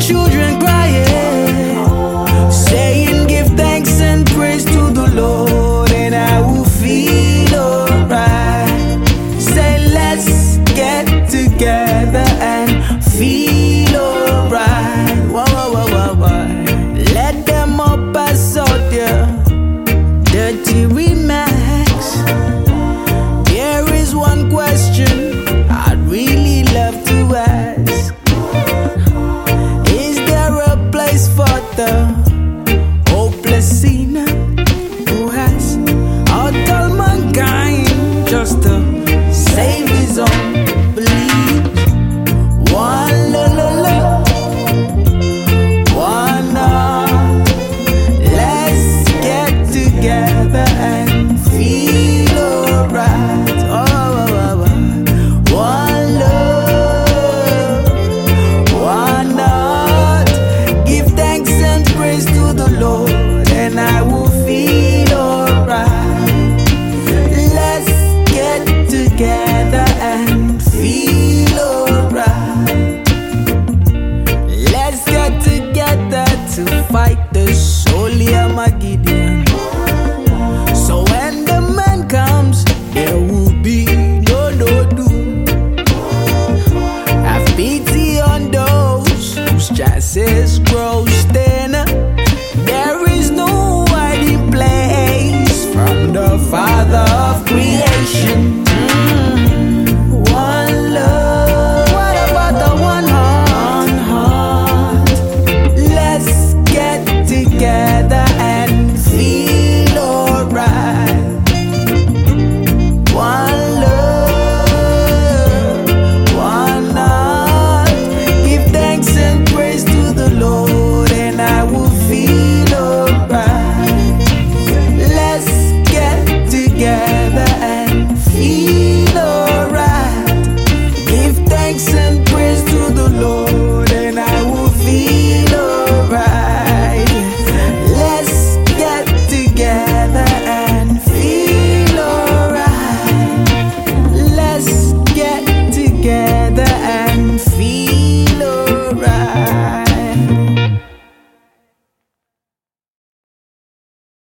children crying, saying give thanks and praise to the Lord, and I will feel alright. Say let's get together and feel alright. Whoa, whoa, whoa, whoa, whoa. Let them up pass out there, dirty remarks. There is one question I'd really love to ask. Is there a place for the hopeless sinner who has all told mankind just to save his own belief? One la la la, one heart. Let's get together and feel alright. Oh, oh, oh, oh. One love, one heart. Give thanks and praise to the Lord, and I will feel alright. Let's get together and feel alright. Let's get together to fight the Holy Armageddon. So when the man comes, there will be no doom. Have pity on those whose chances grow